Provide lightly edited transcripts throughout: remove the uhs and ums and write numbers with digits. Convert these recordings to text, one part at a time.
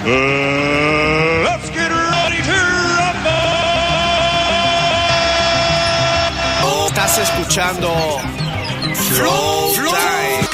Let's get ready to rumble. Estás escuchando Flow Time.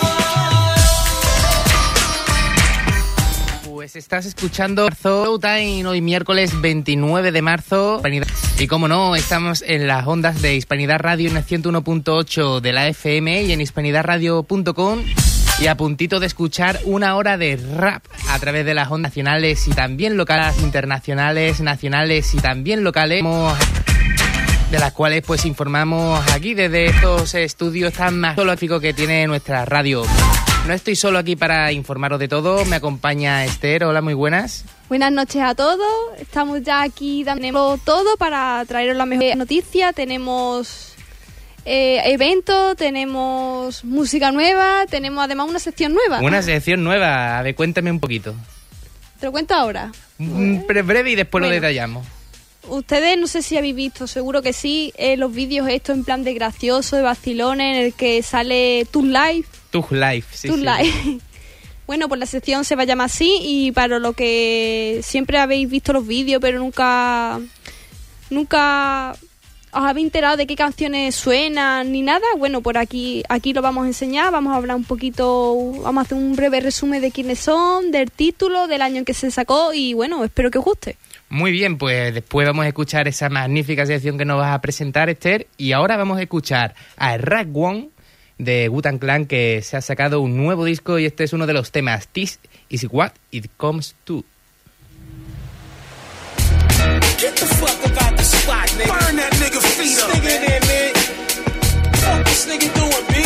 Pues estás escuchando Flow Time hoy miércoles 29 de marzo. Y como no, estamos en las ondas de Hispanidad Radio en el 101.8 de la FM y en hispanidadradio.com. Y a puntito de escuchar una hora de rap a través de las ondas nacionales y también locales, internacionales, nacionales y también locales, de las cuales pues informamos aquí desde estos estudios tan magníficos que tiene nuestra radio. No estoy solo aquí para informaros de todo, me acompaña Esther. Hola, muy buenas. Buenas noches a todos, estamos ya aquí dando todo para traeros la mejor noticia. Tenemos eventos, tenemos música nueva, tenemos además una sección nueva. Una sección nueva, a ver, cuéntame un poquito. ¿Te lo cuento ahora? Breve y después lo detallamos. Ustedes no sé si habéis visto, seguro que sí, los vídeos estos en plan de gracioso, de vacilones, en el que sale Tug Life. Tug Life, sí. Tug Life. Bueno, pues la sección se va a llamar así y para lo que siempre habéis visto los vídeos, pero nunca os habéis enterado de qué canciones suenan ni nada. Bueno, por aquí lo vamos a enseñar, vamos a hablar un poquito, vamos a hacer un breve resumen de quiénes son, del título, del año en que se sacó y bueno, espero que os guste. Muy bien, pues después vamos a escuchar esa magnífica sección que nos vas a presentar, Esther, y ahora vamos a escuchar a Rag1 de Wu-Tang Clan, que se ha sacado un nuevo disco y este es uno de los temas, This is what it comes to. Get the fuck about the spot, nigga. Burn that nigga feet up, nigga there, man. Fuck this nigga doing, B?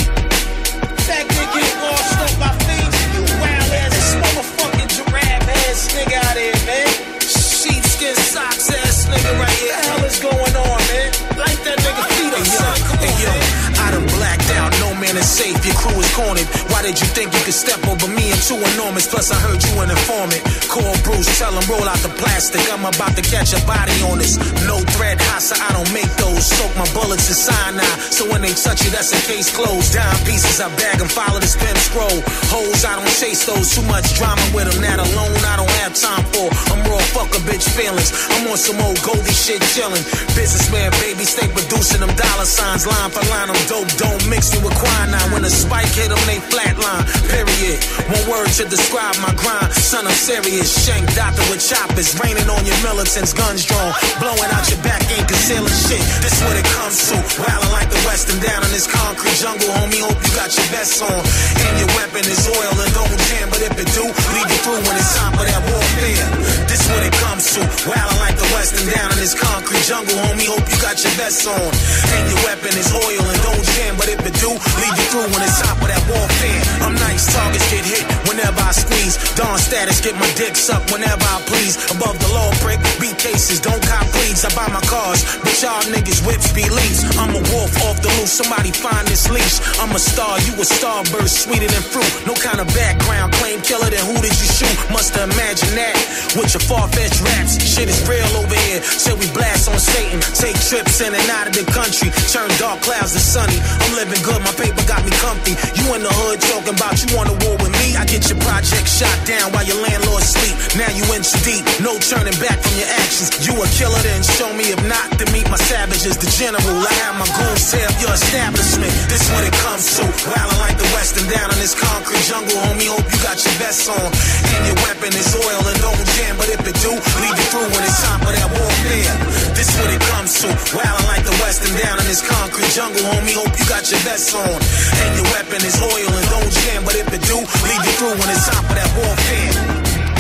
That nigga get washed up by fiends. You wild ass motherfucking giraffe ass nigga out here, man. Sheepskin socks ass nigga right here. What the hell is going on, man? Light that nigga feet up, son. Come on, man. I done blacked out, no man is safe, your crew is cornered. Why did you think you could step over me? I'm too enormous, plus I heard you an informant. Call Bruce, tell him roll out the plastic. I'm about to catch a body on this. No thread, Hassa, I don't make those. Soak my bullets in cyanide, so when they touch you, that's a case closed. Dime pieces, I bag them, follow this pimp scroll. Hoes, I don't chase those, too much drama with them. That alone, I don't have time for. I'm raw, fuck a bitch feelings. I'm on some old Goldie shit chillin'. Businessman, baby, stay producing them dollar signs. Line for line, I'm dope, don't mix me with quinine. When a spike hit them, they flatline, period. One word to describe my grind. Son, I'm serious. Shank doctor with choppers. Raining on your militants, guns drawn. Blowing out your back, ain't concealing shit. This what it comes to. Wildin' like the Western down in this concrete jungle, homie. Hope you got your vest on. And your weapon is oil and don't jam. But if it do, leave it through when it's time for that warfare. This what it comes to. Wildin' like the Western down in this concrete jungle, homie. Hope you got your vest on. And your weapon is oil and don't jam. But if it do, leave it through when it's time for that warfare. I'm nice, targets get hit whenever I squeeze. Dawn status, get my dick sucked whenever I please. Above the law brick, beat cases, don't cop pleads. I buy my cars, but y'all niggas whips be leads. I'm a wolf off the loose, somebody find this leash. I'm a star, you a starburst, sweeter than fruit. No kind of background, claim killer, then who did you shoot? Musta imagine that, with your far-fetched raps. Shit is real over here, say we blast on Satan. Take trips in and out of the country, turn dark clouds to sunny. I'm living good, my paper got me comfy. You in the hood talking about you on the war with me. I get your project shot down while your landlord sleep. Now you in too deep, no turning back from your actions. You a killer, then show me. If not, to meet my savages. The general, I have my goons tear up your establishment. This what it comes to. Wildin' like the Western down in this concrete jungle, homie. Hope you got your vest on. And your weapon is oil and don't jam. But if it do, leave it through when it's time for that warfare. This what it comes to. Wildin' like the Western down in this concrete jungle, homie. Hope you got your vest on. And your weapon is oil and don't jam. But if it do, leave it through when it's time for that warfare.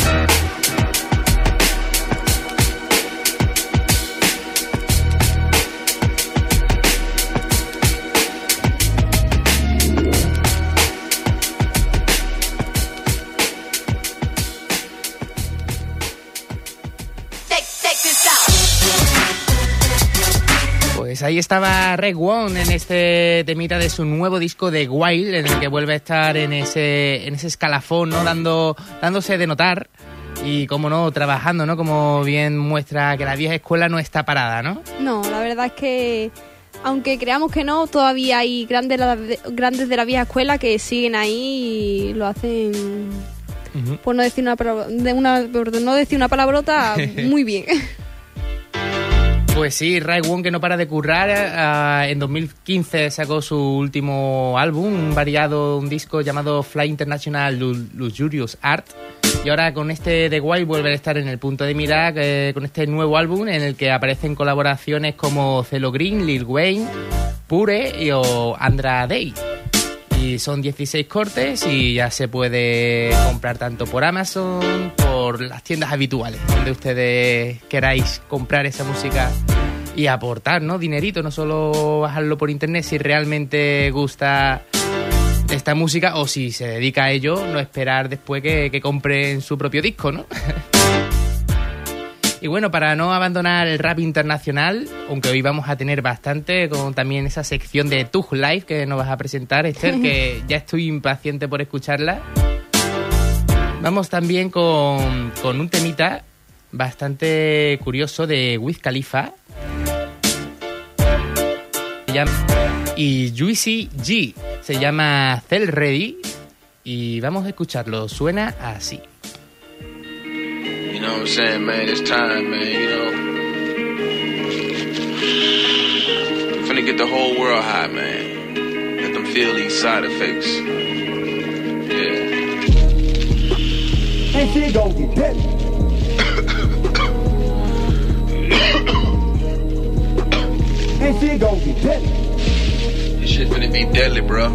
Pues ahí estaba Rag1 en este temita de su nuevo disco de Wild, en el que vuelve a estar en ese escalafón, ¿no? Dándose de notar y, como no, trabajando, ¿no? Como bien muestra que la vieja escuela no está parada, ¿no? No, la verdad es que, aunque creamos que no, todavía hay grandes de la vieja escuela que siguen ahí y lo hacen por no decir una palabrota, muy bien. Pues sí, Ray Wong, que no para de currar. En 2015 sacó su último álbum, un disco llamado Fly International Luxurious Art. Y ahora con este The Wild vuelve a estar en el punto de mira con este nuevo álbum en el que aparecen colaboraciones como CeeLo Green, Lil Wayne, Pure o Andra Day. Y son 16 cortes y ya se puede comprar tanto por Amazon, por las tiendas habituales, donde ustedes queráis comprar esa música y aportar, ¿no? Dinerito, no solo bajarlo por internet. Si realmente gusta esta música o si se dedica a ello, no esperar después que compren su propio disco, ¿no? Y bueno, para no abandonar el rap internacional, aunque hoy vamos a tener bastante, con también esa sección de Tug Life que nos vas a presentar, Esther, que ya estoy impaciente por escucharla. Vamos también con un temita bastante curioso de Wiz Khalifa y Juicy G. Se llama Cell Ready y vamos a escucharlo. Suena así. You know what I'm saying, man? It's time, man, you know. I'm finna get the whole world high, man. Let them feel these side effects. Yeah. And she gon' get deadly. And she gon' get deadly. This shit finna be deadly, bro.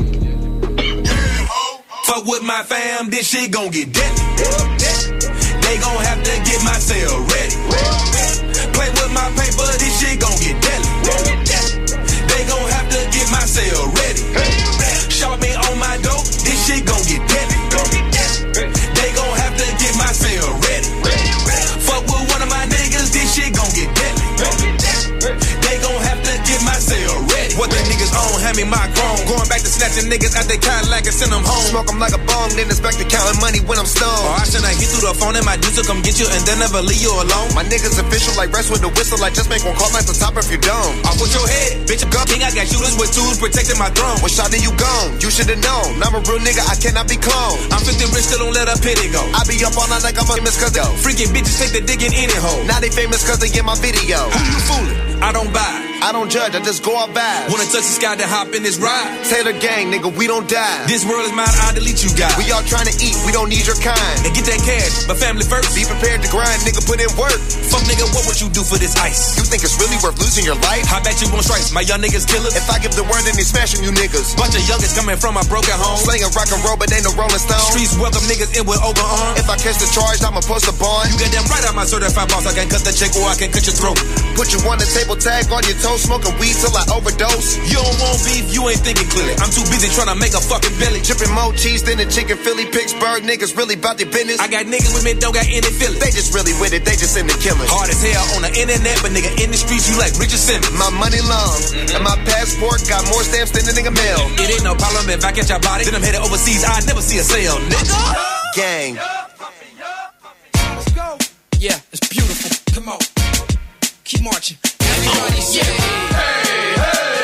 Fuck with my fam, this shit gon' get deadly. They gon' have to get my cell ready. Play with my paper, this shit gon' get deadly. They gon' have to get my cell ready. Shot me on my dope, this shit gon' get deadly. They gon' have to get my cell ready. Fuck with one of my niggas, this shit gon' get deadly. They gon' have to get my cell ready. What the niggas own, hand me my chrome. Going back to snatching niggas out they Cadillac and send them home. Smoke them like a bong, then expect to counting money when I'm stoned. Or I should I hit through the phone and my dudes will come get you and then never leave you alone. My niggas official like rest with the whistle, like just make one call at the top if you don't. I'll put your head, bitch, I'm king, I got shooters with tools protecting my throne. What shot then you gone? You should've known. I'm a real nigga, I cannot be cloned. I'm 50 rich, still don't let a pity go. I be up all night like I'm famous cause they freaking bitches take the dick in any hole. Now they famous cause they in my video. Who you fooling? I don't buy. I don't judge, I just go out vibes. Wanna touch the sky to hop in this ride. Taylor gang, nigga, we don't die. This world is mine, I'll delete you guys. We all trying to eat, we don't need your kind. And get that cash, but family first. Be prepared to grind, nigga, put in work. Fuck nigga, what would you do for this ice? You think it's really worth losing your life? I bet you won't strike, my young niggas killers. If I give the word, then they smashing you niggas. Bunch of youngins coming from a broken home. Slinging rock and roll, but ain't no Rolling Stone. Streets welcome niggas in with open arms. If I catch the charge, I'ma post a bond. You get them right out my certified boss. I can cut the check or I can cut your throat. Put you on the table, tag on your toes, smoking weed till I overdose. You don't want beef, you ain't thinking clearly. I'm too busy trying to make a fucking belly. Dripping more cheese than a chicken Philly. Pittsburgh niggas really about their business. I got niggas with me, don't got any feelings. They just really with it, they just in the killing. Hard as hell on the internet, but nigga in the streets, you like Richard Simmons. My money long, and my passport got more stamps than a nigga mail. It ain't no problem if I catch your body. Then I'm headed overseas, I never see a sale, nigga. Gang. Let's go. Yeah, it's beautiful. Come on. Keep marching. Everybody say, hey,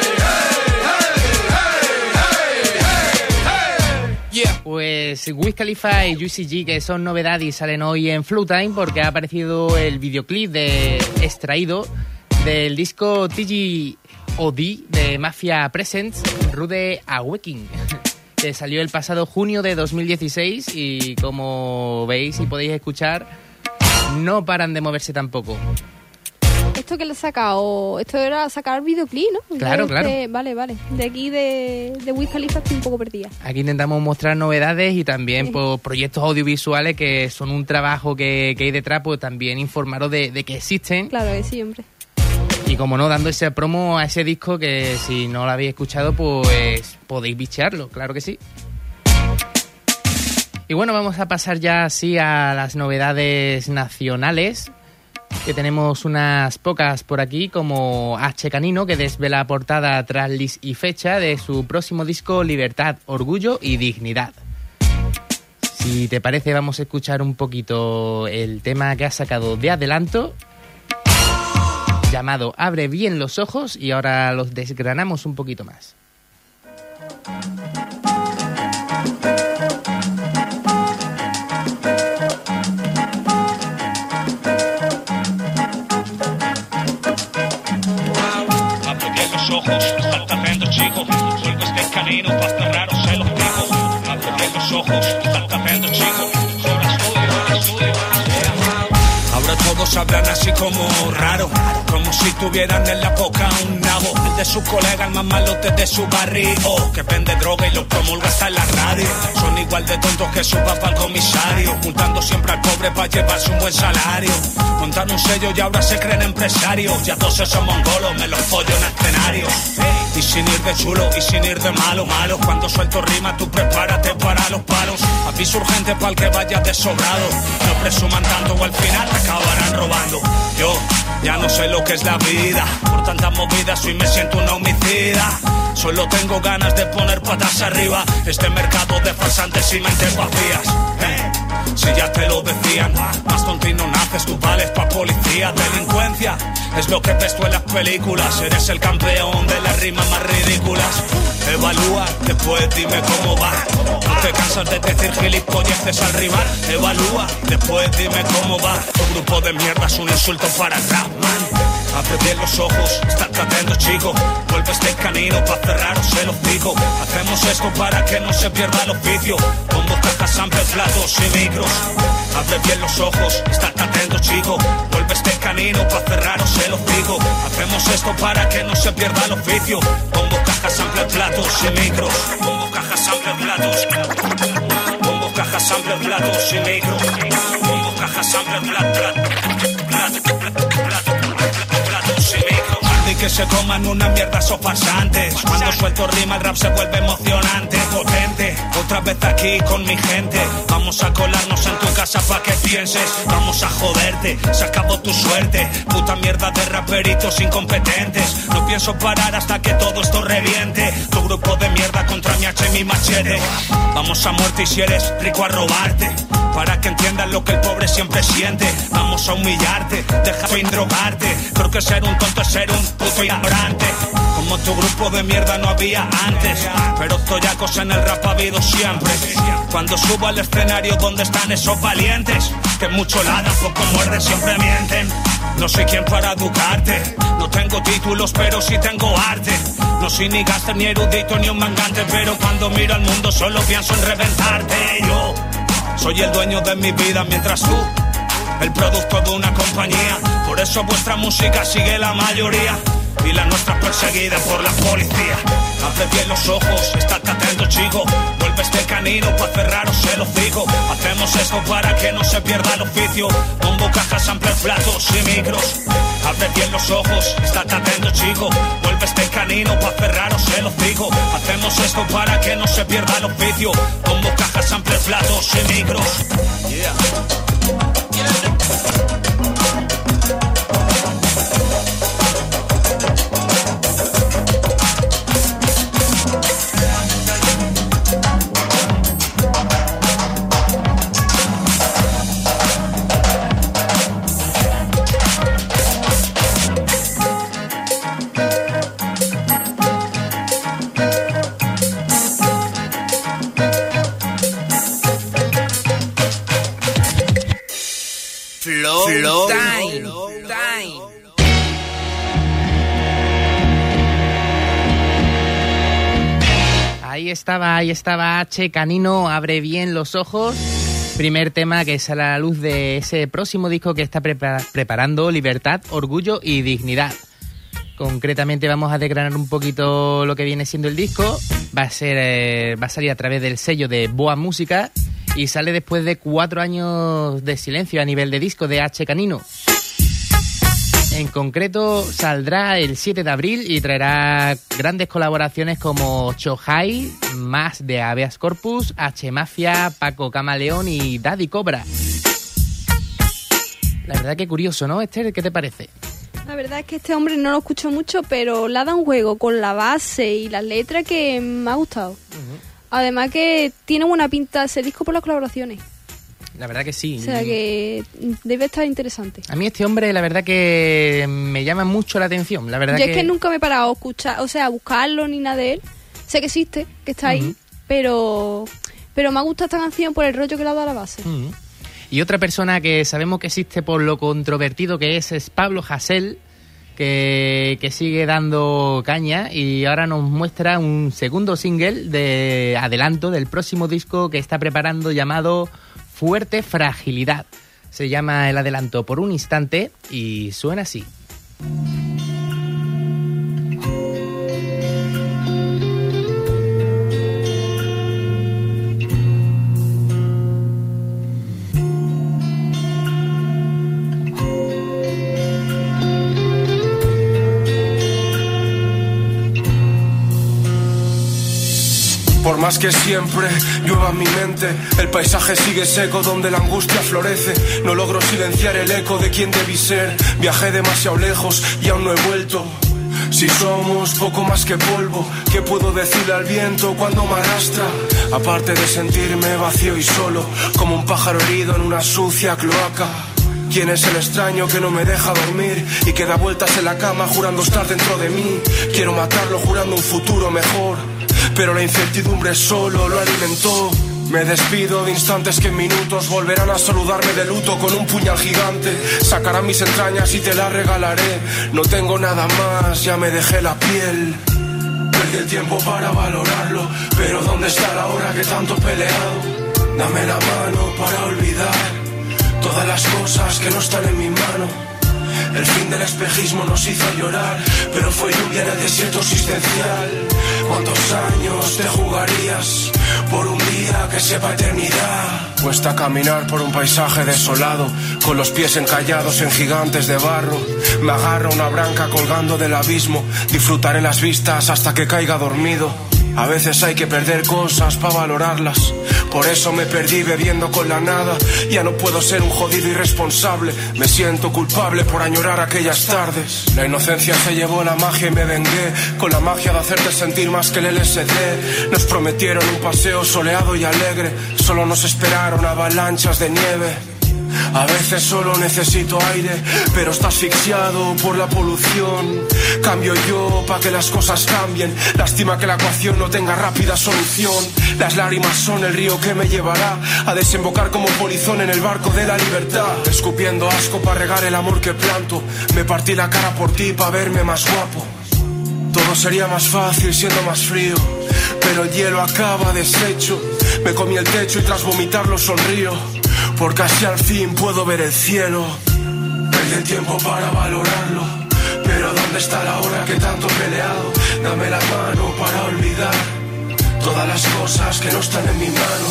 yeah. Pues Wiz Khalifa y Juicy G, que son novedad y salen hoy en Flu Time porque ha aparecido el videoclip extraído del disco TGOD de Mafia Presents, Rude Awakening, que salió el pasado junio de 2016 y como veis y podéis escuchar, no paran de moverse tampoco. Esto que le he sacado, esto era sacar videoclip, ¿no? Claro, claro. Vale. De aquí de Wiz Khalifa estoy un poco perdida. Aquí intentamos mostrar novedades y también pues, proyectos audiovisuales que son un trabajo que hay detrás, pues también informaros de que existen. Claro que sí, hombre. Y como no, dando ese promo a ese disco que si no lo habéis escuchado, pues podéis bichearlo, claro que sí. Y bueno, vamos a pasar ya así a las novedades nacionales, que tenemos unas pocas por aquí, como H. Canino, que desvela portada, tracklist y fecha de su próximo disco Libertad, Orgullo y Dignidad. Si te parece, vamos a escuchar un poquito el tema que ha sacado de adelanto, llamado Abre bien los ojos, y ahora los desgranamos un poquito más. ojos, salta atento chico, vuelve este canino pa' cerraros se los digo. Abre bien los ojos, salta atento chico, hora estudio. Ahora todos hablan así como raro, como si tuvieran en la boca un nabo. El de su colega, el más malote de su barrio, que vende droga y lo promulga hasta en la radio. Son igual de tontos que su papá al comisario, juntando siempre al pobre para llevarse un buen salario. Montan un sello y ahora se creen empresarios. Ya todos esos mongolos me los follo en escenario. Y sin ir de chulo y sin ir de malo. Cuando suelto rima tú prepárate para los palos. Aviso urgente para el que vaya de sobrado. No presuman tanto o al final te acabarán robando. Yo ya no sé lo que es la vida. Por tantas movidas hoy me siento una homicida. Solo tengo ganas de poner patas arriba este mercado de farsantes y mentes vacías. Si ya te lo decían, más tontino naces, tú vales pa' policía. Delincuencia es lo que ves tú en las películas. Eres el campeón de las rimas más ridículas. Evalúa, después dime cómo va. No te cansas de decir gilipolleces al rival. Evalúa, después dime cómo va. Tu grupo de mierda es un insulto para el rap, man. Abre bien los ojos, estate atento chico. Vuelve este canino pa' cerraros el hocico. Hacemos esto para que no se pierda el oficio. Con voz, cajas, samples, platos y micros. Abre bien los ojos, estate atento chico. Vuelve este canino pa' cerraros el hocico. Hacemos esto para que no se pierda el oficio. Con voz, cajas, samples, platos y micros. Con voz, cajas, samples, platos. Con voz, cajas, samples, platos y micros. Con voz, cajas, samples, platos y micros. Y que se coman una mierda esos farsantes. Cuando suelto rima el rap se vuelve emocionante, potente. Otra vez aquí con mi gente. Vamos a colarnos en tu casa pa' que pienses. Vamos a joderte, se acabó tu suerte. Puta mierda de raperitos incompetentes. No pienso parar hasta que todo esto reviente. Tu grupo de mierda contra mi hacha y mi machete. Vamos a muerte y si eres rico a robarte. Para que entiendan lo que el pobre siempre siente. Vamos a humillarte, deja sin drogarte. Creo que ser un tonto es ser un puto ignorante. Como tu grupo de mierda no había antes. Pero toyacos en el rap ha habido siempre. Cuando subo al escenario, ¿dónde están esos valientes? Que mucho ladran, poco muerden, siempre mienten. No soy quien para educarte. No tengo títulos, pero sí tengo arte. No soy ni gángster, ni erudito, ni un mangante. Pero cuando miro al mundo solo pienso en reventarte. Yo soy el dueño de mi vida mientras tú el producto de una compañía. Por eso vuestra música sigue la mayoría y la nuestra perseguida por la policía. Abre bien los ojos, estate atento chico. Vuelve este canino pa' cerraros el hocico. Hacemos esto para que no se pierda el oficio. Bombo, cajas, samples, platos y micros. Abre bien los ojos, estate atento chico. Vuelve este canino pa' cerraros el hocico. Hacemos esto para que no se pierda el oficio. Bombo, cajas, samples, platos y micros. Yeah. Flow Time. Ahí estaba H. Canino, abre bien los ojos. Primer tema que sale a la luz de ese próximo disco que está preparando, Libertad, Orgullo y Dignidad. Concretamente vamos a desgranar un poquito lo que viene siendo el disco. Va a salir a través del sello de Boa Música y sale después de 4 años de silencio a nivel de disco de H. Canino. En concreto saldrá el 7 de abril y traerá grandes colaboraciones como Chohai, más de Habeas Corpus, H. Mafia, Paco Camaleón y Daddy Cobra. La verdad que curioso, ¿no, Esther? ¿Qué te parece? La verdad es que este hombre no lo escucho mucho, pero le ha dado un juego con la base y las letras que me ha gustado. Uh-huh. Además que tiene buena pinta ese disco por las colaboraciones. La verdad que sí. O sea que debe estar interesante. A mí este hombre la verdad que me llama mucho la atención. La verdad Yo es que nunca me he parado a escuchar, o sea, a buscarlo ni nada de él. Sé que existe, que está ahí, pero me ha gustado esta canción por el rollo que le ha dado a la base. Uh-huh. Y otra persona que sabemos que existe por lo controvertido que es Pablo Hasél, que sigue dando caña y ahora nos muestra un segundo single de adelanto del próximo disco que está preparando llamado Fuerte Fragilidad. Se llama el adelanto Por un Instante y suena así. Por más que siempre llueva en mi mente, el paisaje sigue seco donde la angustia florece. No logro silenciar el eco de quien debí ser. Viajé demasiado lejos y aún no he vuelto. Si somos poco más que polvo, ¿qué puedo decirle al viento cuando me arrastra? Aparte de sentirme vacío y solo, como un pájaro herido en una sucia cloaca. ¿Quién es el extraño que no me deja dormir y que da vueltas en la cama jurando estar dentro de mí? Quiero matarlo jurando un futuro mejor, pero la incertidumbre solo lo alimentó. Me despido de instantes que en minutos volverán a saludarme de luto con un puñal gigante. Sacarán mis entrañas y te las regalaré. No tengo nada más, ya me dejé la piel. Perdí el tiempo para valorarlo, pero ¿dónde está la hora que tanto he peleado? Dame la mano para olvidar todas las cosas que no están en mi mano. El fin del espejismo nos hizo llorar, pero fue lluvia en el desierto existencial. ¿Cuántos años te jugarías por un día que sepa eternidad? Cuesta caminar por un paisaje desolado, con los pies encallados en gigantes de barro. Me agarro a una branca colgando del abismo, disfrutaré las vistas hasta que caiga dormido. A veces hay que perder cosas para valorarlas. Por eso me perdí bebiendo con la nada. Ya no puedo ser un jodido irresponsable. Me siento culpable por añorar aquellas tardes. La inocencia se llevó la magia y me vengué con la magia de hacerte sentir más que el LSD. Nos prometieron un paseo soleado y alegre, solo nos esperaron avalanchas de nieve. A veces solo necesito aire, pero está asfixiado por la polución. Cambio yo pa' que las cosas cambien. Lástima que la ecuación no tenga rápida solución. Las lágrimas son el río que me llevará a desembocar como polizón en el barco de la libertad. Escupiendo asco pa' regar el amor que planto. Me partí la cara por ti pa' verme más guapo. Todo sería más fácil siendo más frío, pero el hielo acaba deshecho. Me comí el techo y tras vomitarlo sonrío, porque así al fin puedo ver el cielo. Perdí el tiempo para valorarlo, pero ¿dónde está la hora que tanto he peleado? Dame la mano para olvidar todas las cosas que no están en mi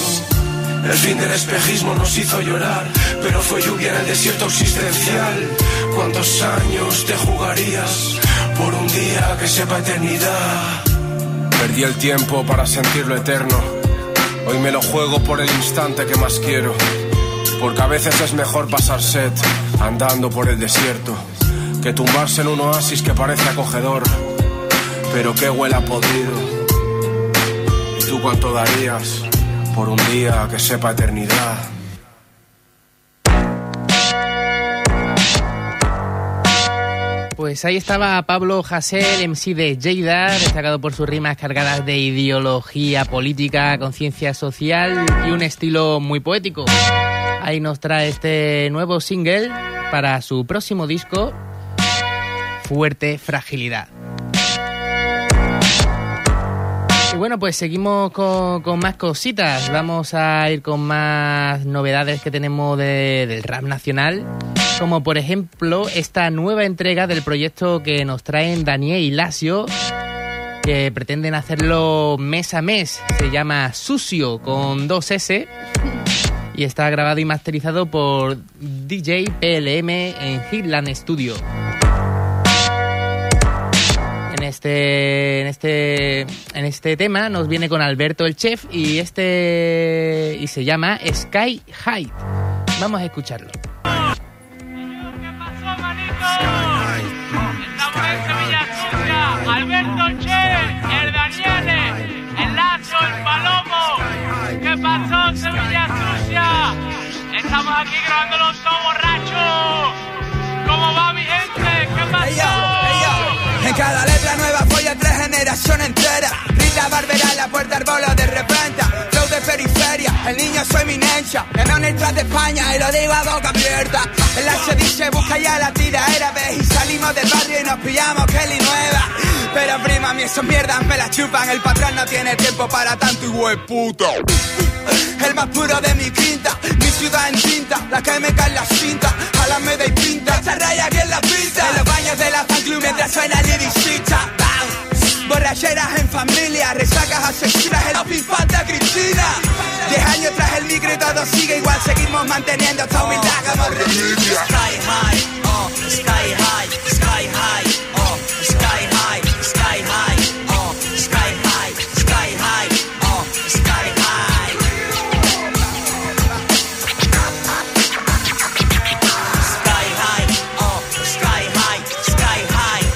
mano. El fin del espejismo nos hizo llorar, pero fue lluvia en el desierto existencial. ¿Cuántos años te jugarías por un día que sepa eternidad? Perdí el tiempo para sentirlo eterno. Hoy me lo juego por el instante que más quiero, porque a veces es mejor pasar sed andando por el desierto que tumbarse en un oasis que parece acogedor, pero que huele a podrido. ¿Y tú cuánto darías por un día que sepa eternidad? Pues ahí estaba Pablo Hasél, MC de Lleida, destacado por sus rimas cargadas de ideología política, conciencia social y un estilo muy poético. Ahí nos trae este nuevo single para su próximo disco, Fuerte Fragilidad. Y bueno, pues seguimos con más cositas. Vamos a ir con más novedades que tenemos del rap nacional, como por ejemplo esta nueva entrega del proyecto que nos traen Daniel y Lasio, que pretenden hacerlo mes a mes. Se llama Sucio con 2 S y está grabado y masterizado por DJ PLM en Hitland Studio. En este tema nos viene con Alberto el Chef y se llama Sky High. Vamos a escucharlo. Alberto Che, el Daniele, el Lazo, el Palomo. ¿Qué pasó, Sevilla Sucia? Estamos aquí grabando los dos borrachos. ¿Cómo va, mi gente? ¿Qué pasó? En cada letra nueva voy a 3 generaciones enteras. vida barbera en la puerta arbolo de repente. Flow de periferia, el niño soy eminencia. Me veo en el trap de España y lo digo a boca abierta. En la se dice busca ya la tiraera, ves, y salimos del barrio y nos pillamos Kelly nueva. Pero prima, a mí esas mierdas me la chupan. El patrón no tiene tiempo para tanto hijueputa. El más puro de mi quinta, mi ciudad en tinta, la que me cae en la cinta, a la media y pinta, esa raya que en la pinta. En los baños de la fan club mientras suena liricista. Borracheras en familia, resacas asesinas, el infanta Cristina. 10 años tras el micro y todo sigue igual, seguimos manteniendo esta humildad como reliquia. Sky high, sky high, sky high, sky high, sky high, sky high, sky high, sky high. Sky high, sky high, sky high,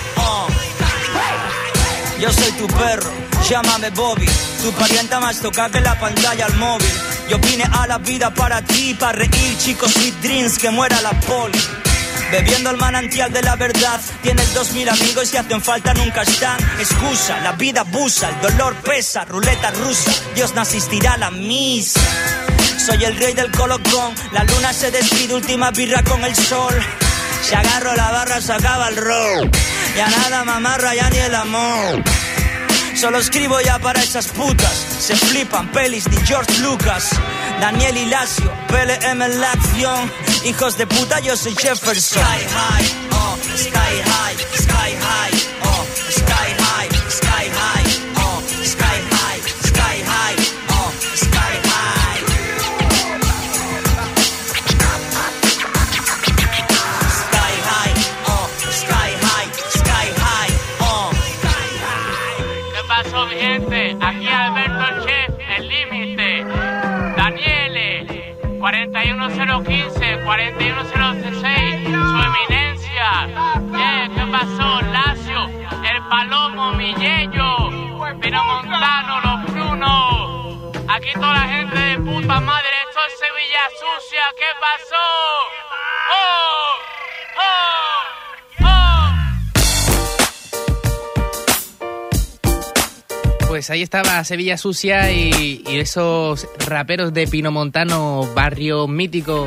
Yo soy tu perro, llámame Bobby. Tu parienta más toca que la pantalla al móvil. Yo vine a la vida para ti, para reír, chicos, sweet dreams, que muera la poli. Bebiendo el manantial de la verdad. Tienes 2000 amigos y hacen falta, nunca están. Excusa, la vida abusa, el dolor pesa, ruleta rusa, Dios no asistirá a la misa. Soy el rey del colocón, la luna se despide, última birra con el sol. Si agarro la barra se acaba el roll. Ya nada me amarra, ya ni el amor. Solo escribo ya para esas putas. Se flipan pelis de George Lucas, Daniel y Lacio, PLM en la acción. Hijos de puta, yo soy Jefferson. Sky high, sky high, sky high, sky high, sky high, sky high, sky high, sky high. Sky high, sky high, sky high, ¿Qué pasó, mi gente? Aquí Alberto el Chef, el límite. Daniele, 41015, 41016, su eminencia. ¿Qué pasó? Lacio, el Palomo, Milleño, Pino Montano, los Brunos. Aquí toda la gente de puta madre, esto es Sevilla Sucia. ¿Qué pasó? ¡Oh! ¡Oh! Pues ahí estaba Sevilla Sucia y esos raperos de Pino Montano, barrio mítico.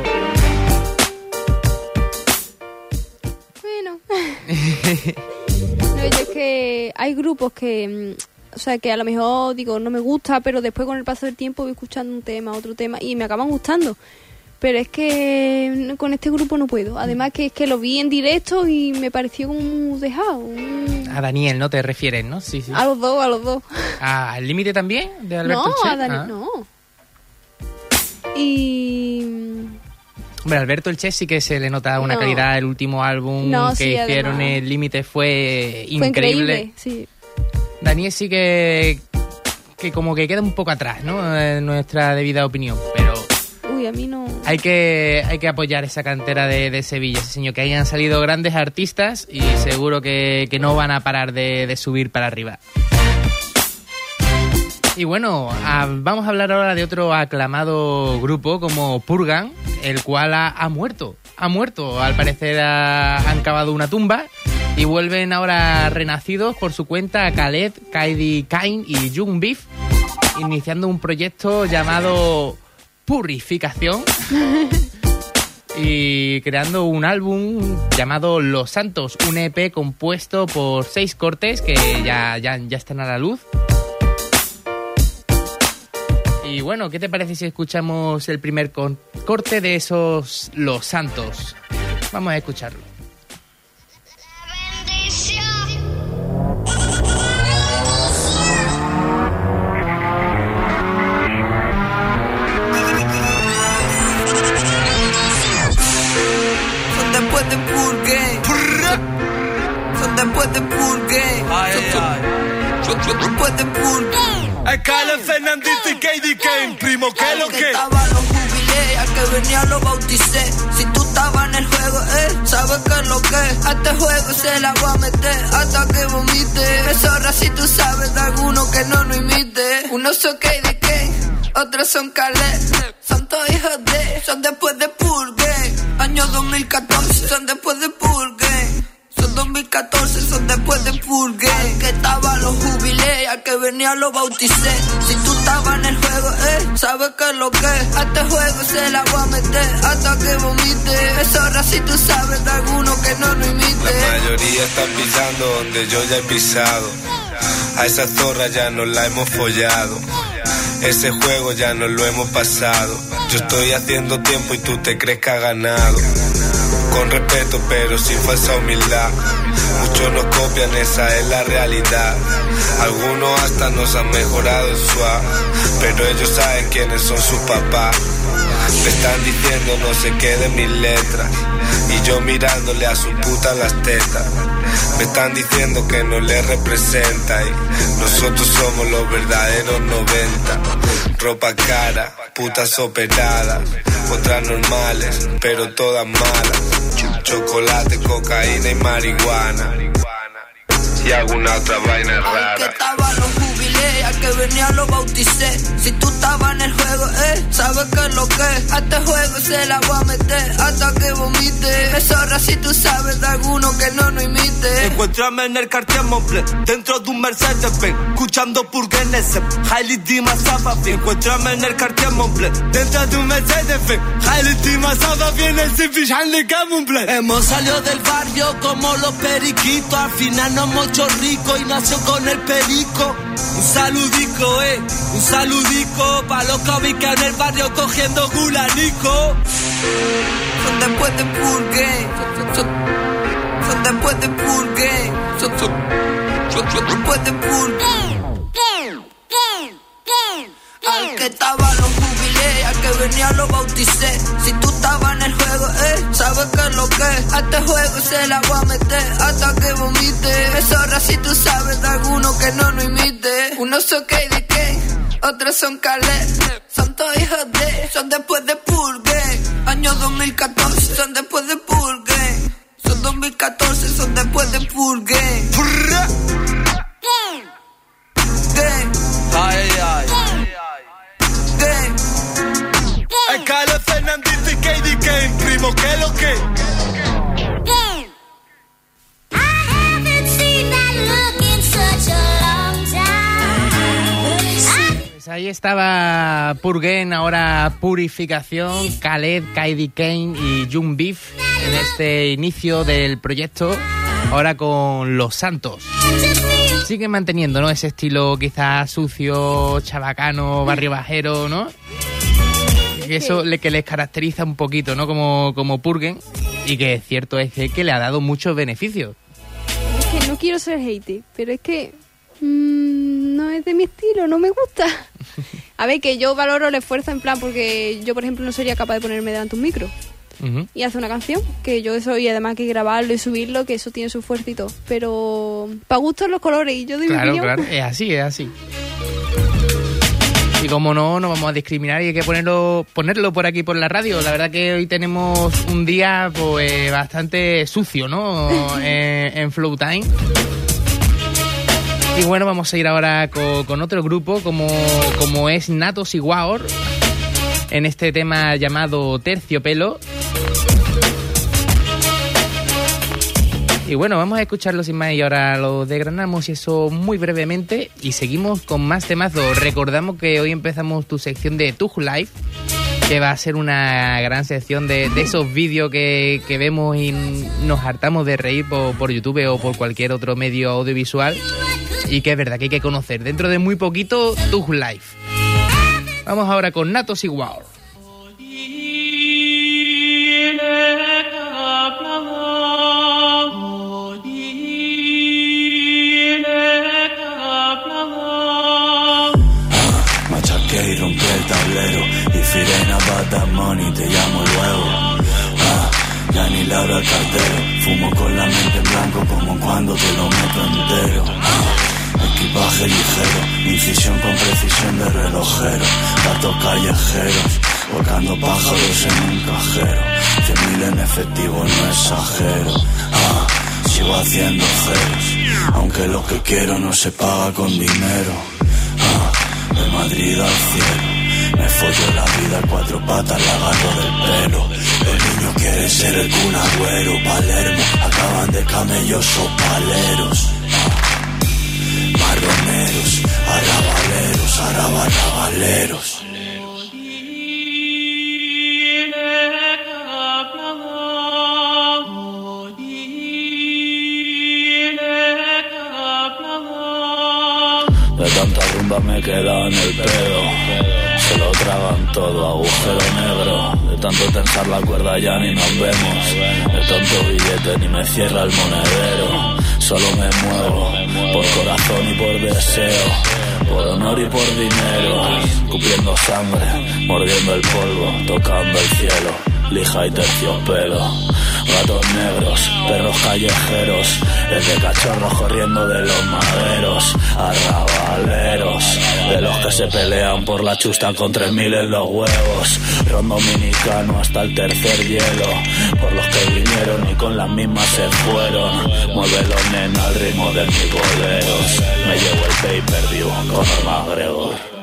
Bueno. No, yo es que hay grupos que, o sea, que a lo mejor digo no me gusta, pero después con el paso del tiempo voy escuchando un tema, otro tema y me acaban gustando. Pero es que con este grupo no puedo. Además que es que lo vi en directo y me pareció como un dejado. A Daniel, ¿no te refieres, no? Sí, sí. A los dos. ¿Al límite también? ¿De Alberto no, Che? A Daniel, no. Y... Hombre, Alberto el Che sí que se le nota una calidad. El último álbum que hicieron, además, El Límite, fue increíble. Sí. Daniel sí que como que queda un poco atrás, ¿no? En nuestra debida opinión, pero... Uy, a mí no... Hay que apoyar esa cantera de Sevilla, ese señor, que hayan salido grandes artistas y seguro que no van a parar de subir para arriba. Y bueno, vamos a hablar ahora de otro aclamado grupo como Purgan, el cual ha muerto. Ha muerto, al parecer han cavado una tumba y vuelven ahora renacidos por su cuenta Khaled, Kaidi Kain y Young Beef, iniciando un proyecto llamado Purificación y creando un álbum llamado Los Santos, un EP compuesto por 6 cortes que ya están a la luz. Y bueno, ¿qué te parece si escuchamos el primer corte de esos Los Santos? Vamos a escucharlo. Después de Purge, son después de Purge, después de Purge. Kyle Fernandito y KD Kane, primo, ¿qué es lo que? Estaba lo jubilé, al que venía lo bauticé. Si tú estabas en el juego, sabes qué es lo que es. A este juego se la voy a meter hasta que vomite. Me zorra si tú sabes de alguno que no lo imite. Unos son KD Kane, otros son Khaled. Son todos hijos son después de Purge. Año 2014, son después de Purge. Son Son 2014, son después de Purgue. Al que estaba los jubilé, al que venía lo bauticé. Si tú estabas en el juego, sabes qué es lo que es. A este juego se la voy a meter hasta que vomite. Me zorra si tú sabes de alguno que no lo imite. La mayoría están pisando donde yo ya he pisado. A esa zorra ya nos la hemos follado. Ese juego ya nos lo hemos pasado. Yo estoy haciendo tiempo y tú te crees que has ganado. Con respeto pero sin falsa humildad. Muchos nos copian, esa es la realidad. Algunos hasta nos han mejorado el swag, pero ellos saben quiénes son sus papás. Le están diciendo no sé qué de mis letras, y yo mirándole a su puta las tetas. Me están diciendo que no les representa, y nosotros somos los verdaderos 90. Ropa cara, putas operadas, otras normales, pero todas malas. Chocolate, cocaína y marihuana, y alguna otra vaina rara. Al que estaba lo jubilé, al que venía lo bauticé. Si tú estabas en el juego, sabes qué es lo que es. A este juego se la voy a meter hasta que vomite. Me zorra si tú sabes de alguno que no lo imite. Encuéntrame en el Cartier Montblanc, dentro de un Mercedes-Benz, escuchando Purgenese, Hailey Dima Safafi. Encuéntrame en el Cartier Montblanc, dentro de un Mercedes-Benz, Hailey Dima Safafi. En el Civic Hailey Montblanc. Hemos salido del barrio como los periquitos, al final nos hemos hecho ricos y nació con el perico. Un saludico pa' los que en el barrio cogiendo gulanico. Son después de Purgue, son después de Purgue, son después de Purgue. Al que estaba lo jubilé, al que venía lo bauticé. Si tú estabas en el juego, sabes qué es lo que es. A este juego se la voy a meter hasta que vomite. Me zorra si tú sabes de alguno que no lo imite. Unos son KDK, otros son Khaled. Son todos hijos de, son después de Purgue. Año 2014, son después de Purgue. Son 2014, son después de Purgue. Ay, ay. El Carlos Fernández y KDK, primo, ¿qué es lo que? Pues ahí estaba Purgen, ahora Purificación, Khaled, KDK y Young Beef en este inicio del proyecto, ahora con Los Santos. Siguen manteniendo, ¿no?, ese estilo quizás sucio, chabacano, barrio bajero, ¿no? Eso que les caracteriza un poquito, ¿no?, como Purgen, y que es cierto es que le ha dado muchos beneficios. Es que no quiero ser hater, pero es que no es de mi estilo, no me gusta. A ver, que yo valoro el esfuerzo en plan, porque yo, por ejemplo, no sería capaz de ponerme delante de un micro y hacer una canción, que yo eso, y además que grabarlo y subirlo, que eso tiene su esfuerzo y todo, pero para gustos los colores, y yo doy mi opinión. Claro, es así. Y como no vamos a discriminar, y hay que ponerlo por aquí por la radio. La verdad que hoy tenemos un día pues bastante sucio, ¿no? en Flow Time. Y bueno, vamos a ir ahora con otro grupo como es Natos y Waor, en este tema llamado Terciopelo. Y bueno, vamos a escucharlo sin más, y ahora lo desgranamos, y eso muy brevemente, y seguimos con más temazos. Recordamos que hoy empezamos tu sección de Tug Life, que va a ser una gran sección de esos vídeos que vemos y nos hartamos de reír por YouTube o por cualquier otro medio audiovisual, y que es verdad que hay que conocer. Dentro de muy poquito, Tug Life. Vamos ahora con Natos y Waor. Y rompí el tablero y Firena Bad Money, te llamo luego. Ya ni le abro al cartero, fumo con la mente en blanco como cuando te lo meto entero. Equipaje ligero, incisión con precisión de relojero. Gatos callejeros, volcando pájaros en un cajero. 100.000 en efectivo, no exagero. Sigo haciendo ceros, aunque lo que quiero no se paga con dinero. De Madrid al cielo, Me follo la vida a 4 patas, la agarro del pelo. Los niños quieren ser el Kun Agüero, Palermo, acaban de camellos o paleros. Marroneros, arrabaleros, arrabaleros. De tanta rumba me queda en el pedo. Se lo tragan todo, agujero negro. De tanto tensar la cuerda ya ni nos vemos. De tanto billete ni me cierra el monedero. Solo me muevo, por corazón y por deseo. Por honor y por dinero. Escupiendo sangre, mordiendo el polvo, tocando el cielo. Lija y terciopelo. Gatos negros, perros callejeros, desde cachorros corriendo de los maderos, arrabaleros, de los que se pelean por la chusta con 3000 en los huevos, ron dominicano hasta el tercer hielo, por los que vinieron y con las mismas se fueron, muévelo nena al ritmo de mis boleros, me llevo el pay-per-view con Norma Gregor.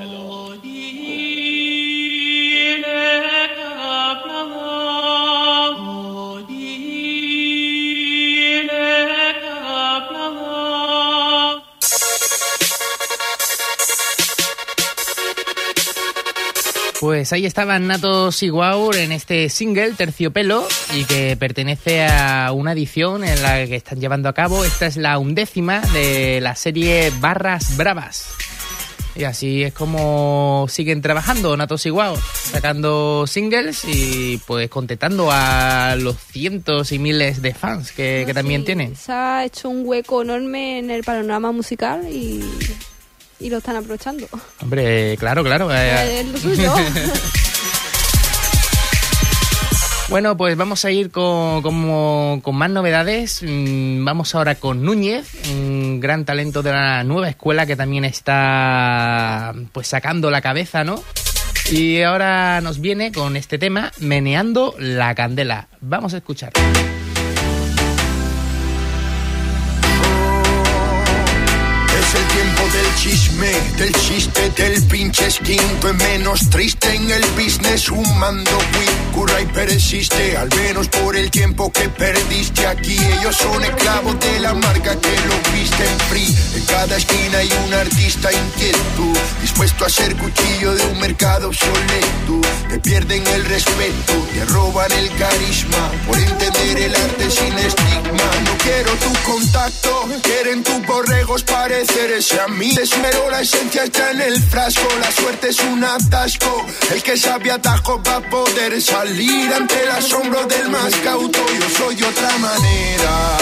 Pues ahí estaban Natos y Guaur en este single Terciopelo y que pertenece a una edición en la que están llevando a cabo. Esta es la 11ª de la serie Barras Bravas. Y así es como siguen trabajando Natos y Guaur, sacando singles y pues contentando a los cientos y miles de fans que también tienen. Se ha hecho un hueco enorme en el panorama musical y lo están aprovechando. Hombre, claro. Es lo suyo. Bueno, pues vamos a ir con más novedades. Vamos ahora con Núñez, un gran talento de la nueva escuela que también está pues sacando la cabeza, ¿no? Y ahora nos viene con este tema, Meneando la Candela. Vamos a escuchar. Es el tiempo del chisme, del chiste, del pinche skin. Tú es menos triste en el business, fumando weed, curra y persiste. Al menos por el tiempo que perdiste aquí. Ellos son esclavos de la marca que lo visten free. En cada esquina hay un artista inquieto, dispuesto a ser cuchillo de un mercado obsoleto. Te pierden el respeto, te roban el carisma, por entender el arte sin estigma. No quiero tu contacto, quieren tus borregos parecerse a mí. Desmero, la esencia está en el frasco, la suerte es un atasco. El que sabe atajo va a poder salir ante el asombro del más cauto. Yo soy de otra manera,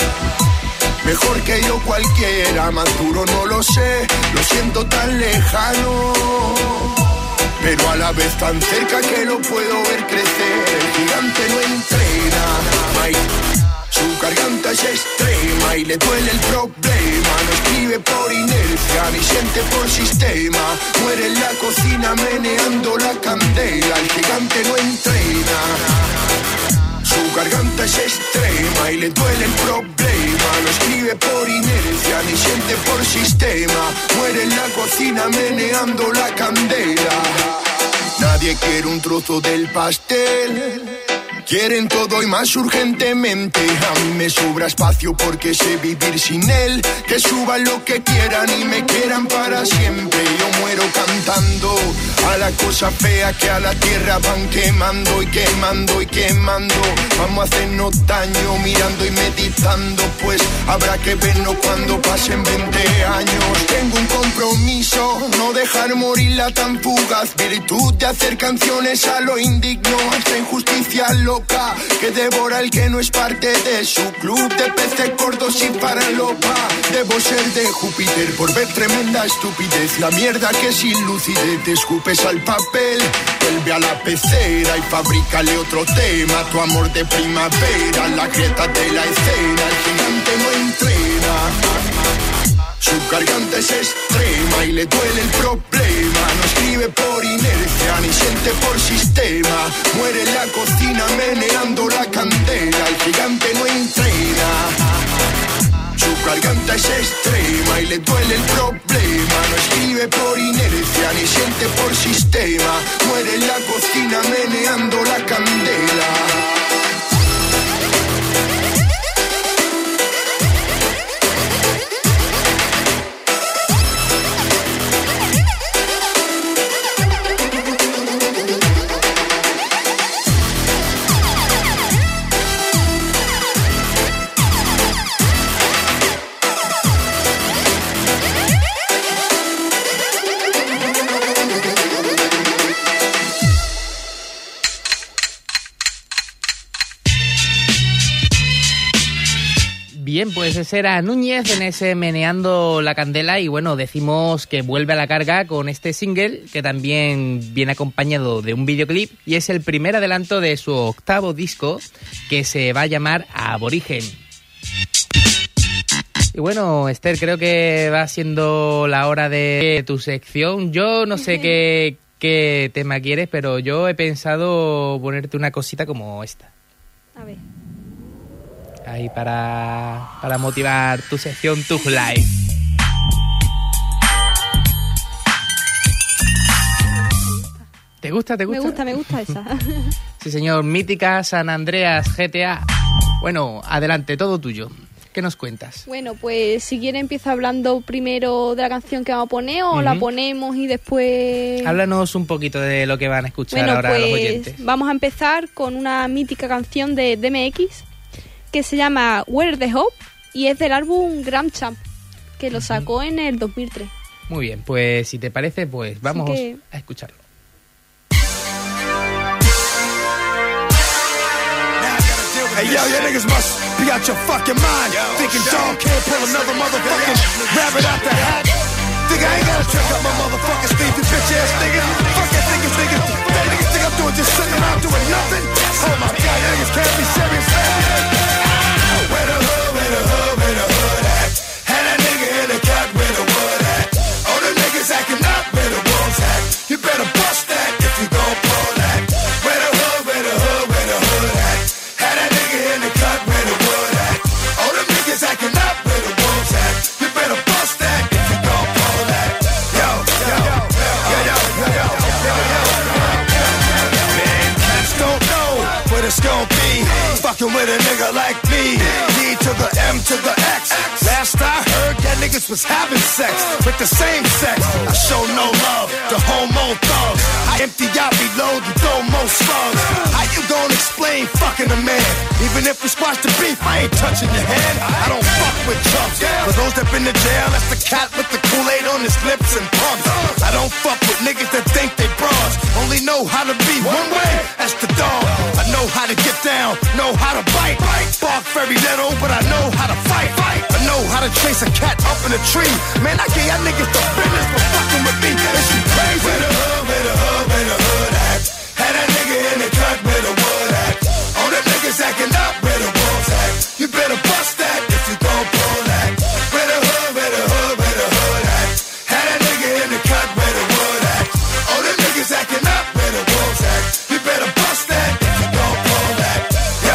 mejor que yo cualquiera, más duro no lo sé, lo siento tan lejano, pero a la vez tan cerca que lo puedo ver crecer. El gigante no entrena, Mike. Su garganta es extrema y le duele el problema. No escribe por inercia ni siente por sistema. Muere en la cocina meneando la candela. El gigante no entrena. Su garganta es extrema y le duele el problema. No escribe por inercia ni siente por sistema. Muere en la cocina meneando la candela. Nadie quiere un trozo del pastel. Quieren todo y más urgentemente. A mí me sobra espacio porque sé vivir sin él. Que suban lo que quieran y me quieran para siempre. Yo muero cantando a la cosa fea que a la tierra van quemando y quemando y quemando. Vamos a hacernos daño mirando y meditando, pues habrá que vernos cuando pasen 20 años. Tengo un compromiso, no dejar morir la tan fugaz virtud de hacer canciones a lo indigno. Esta injusticia loca que devora el que no es parte de su club de peces gordos y faralopa. Debo ser de Júpiter por ver tremenda estupidez. La mierda que sin lucidez te escupes al papel. Vuelve a la pecera y fabrícale otro tema. Tu amor de primavera, la grieta de la escena. El gigante no entrena. Su garganta es extrema y le duele el problema. No escribe por inercia ni siente por sistema. Muere en la cocina meneando la candela. El gigante no entrena. Su garganta es extrema y le duele el problema. No escribe vive por inercia ni siente por sistema. Muere en la cocina meneando la candela. Bien, pues ese era Núñez en ese Meneando la Candela y bueno, decimos que vuelve a la carga con este single que también viene acompañado de un videoclip y es el primer adelanto de su 8º disco que se va a llamar Aborigen. Y bueno, Esther, creo que va siendo la hora de tu sección. Yo no sé qué tema quieres, pero yo he pensado ponerte una cosita como esta. A ver. Ahí para motivar tu sección Tug Life. ¿Te gusta? Me gusta esa. Sí, señor. Mítica San Andreas GTA. Bueno, adelante, todo tuyo. ¿Qué nos cuentas? Bueno, pues si quiere empiezo hablando primero de la canción que vamos a poner o la ponemos y después... Háblanos un poquito de lo que van a escuchar ahora pues, los oyentes. Vamos a empezar con una mítica canción de DMX que se llama Where the Hope y es del álbum Grand Champ, que lo sacó en el 2003. Muy bien, pues si te parece, pues vamos a escucharlo. Hey yo, you niggas must be out your fucking mind. Thinking dog can't pull another motherfucking rabbit out the hat. Think I ain't gotta check out my motherfucking sleepy bitch ass niggas. Fuck that niggas. That niggas think I'm doing just sitting around doing nothing. Oh my god, you niggas can't be serious. Where the hood at? Had that nigga in the cut where the wood at. All the niggas acting up where the wolves at. You better bust that if you gon' pull that. Where the hood at? Had that nigga in the cut where the wood at. All the niggas acting up where the wolves at. You better bust that if you gon' pull that. Yo. Man, cats don't know what it's gon' be. Fucking with a nigga like me. D to the M to the X. Last I heard, that niggas was having sex with the same sex. I show no love to homo thugs. I empty out, reload, and throw more slugs. How you gonna explain fucking a man? Even if we squash the beef, I ain't touching your hand. I don't fuck with chumps. For those that been to jail, that's the cat with the Kool-Aid on his lips and pumps. I don't fuck with niggas that think they bras. Only know how to be one way, that's the dog. I know how to get down, know how to bite. Bark very little, but I know how to fight. I know how to chase a cat up in a tree. Man, I gave y'all niggas the business for fucking with me. Is you crazy? Where the hood at? Had that nigga in the cut where the wood at. All the niggas acting up where the wolves at. You better bust that if you gon' pull that. Where the hood at? Had that nigga in the cut where the wood at. All the niggas acting up where the wolves at. You better bust that if you gon' pull that. Yo.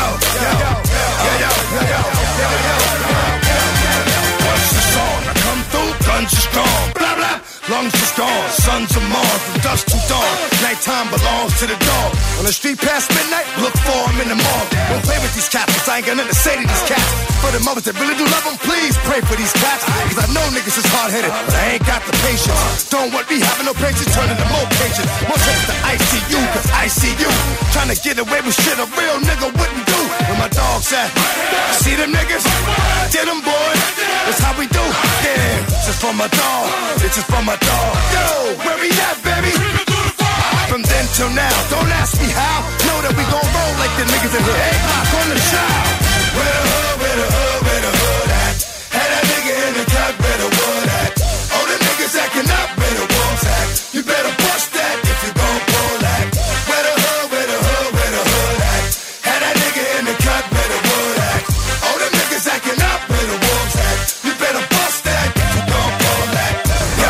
Once it's on, I come through, guns is gone. Blah blah, lungs is gone. Sons of Mars, from dusk to dawn. Nighttime belongs to the dog. On the street past midnight, look for him in the morgue. Don't play with these cats, cause I ain't got nothing to say to these cats. For the mothers that really do love them, please pray for these cats. Cause I know niggas is hard-headed, but I ain't got the patience. Don't want me having no patience, turning to more patience. More trips to ICU, cause I see you trying to get away with shit a real nigga wouldn't do. Where my dogs at? See them niggas? Get them, boys. That's how we do. Yeah, this is for my dog. This is for my dog. Yo, where we at, baby? From then till now, don't ask me how. Know that we gon' roll like the niggas in here. Hey, knock on the shout. Where the hood at? Had that nigga in the cut where the wood at. All the niggas acting up where the wolves at. You better bust that if you gon' pull that. Where the hood at? Had that nigga in the cut where the wood at. All the niggas acting up where the wolves at. You better bust that if you gon' pull that. Yo.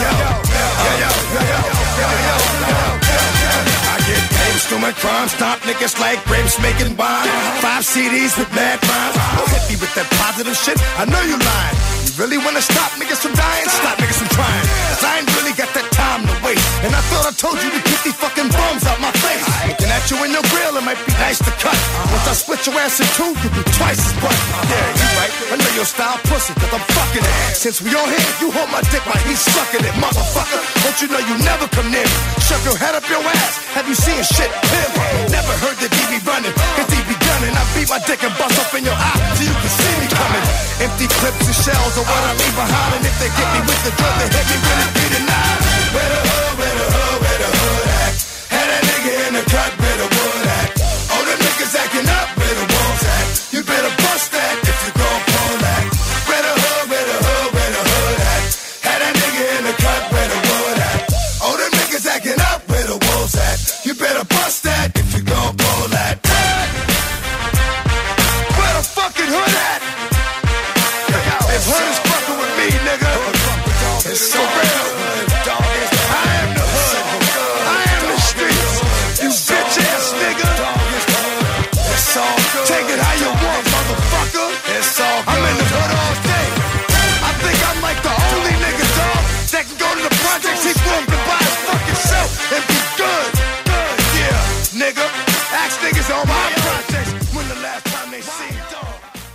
I get games doing crime, stop niggas like grapes making wine. 5 CDs with mad rhymes. Don't hit me with that positive shit, I know you lying. You Niggas really wanna stop niggas from dying? Stop niggas from trying. Cause I ain't really got that time to waste. And I thought I told you to get these fucking bums out my face. Looking at you in your grill, it might be nice to cut. Once I split your ass in two, you'll be twice as butt. Yeah, you right. I know your style pussy, cause I'm fucking it. Since we on here, you hold my dick while he's sucking it. Motherfucker, don't you know you never come near me? Shove your head up your ass. Have you seen shit clearly? Never heard the DB running, cause DB gunning. I beat my dick and bust up in your eye so you can see me coming. Empty clips and shells are what I leave behind. And if they get me with the drug, they hit me when it be denied. Where the hood, where the hood, where the hood at? Had that nigga in the cut, where the wood at? All the niggas acting up, where the wolves at? You better bust that if you gon' pull that. Where the hood, where the hood, where the hood at? Had that nigga in the cut, where the wood at? All the niggas acting up, where the wolves at? You better bust that if you gon' pull that. Where the fucking hood at? If hood is fucking with me, nigga, it's so real. I am the hood. I am the streets. You bitch ass nigga. It's all good. Take it how you want, motherfucker. It's all good. I'm in the hood all day. I think I'm like the only nigga, dog, that can go to the projects he willing to buy his fucking self and be good. Yeah, nigga. Ask niggas on my projects when the last time they seen dog.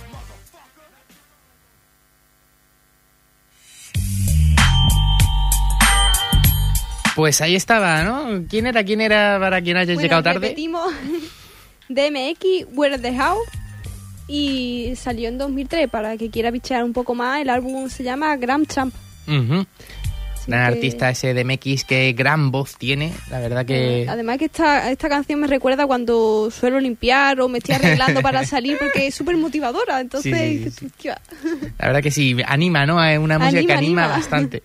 Pues ahí estaba, ¿no? ¿Quién era para quien haya llegado tarde? Repetimos, DMX, Where the House, y salió en 2003, para que quiera bichear un poco más. El álbum se llama Gram Champ. Gran artista ese DMX, que gran voz tiene, la verdad que... Además que esta canción me recuerda cuando suelo limpiar o me estoy arreglando para salir, porque es súper motivadora, entonces... Sí. La verdad que sí, anima, ¿no? Es una música que anima bastante.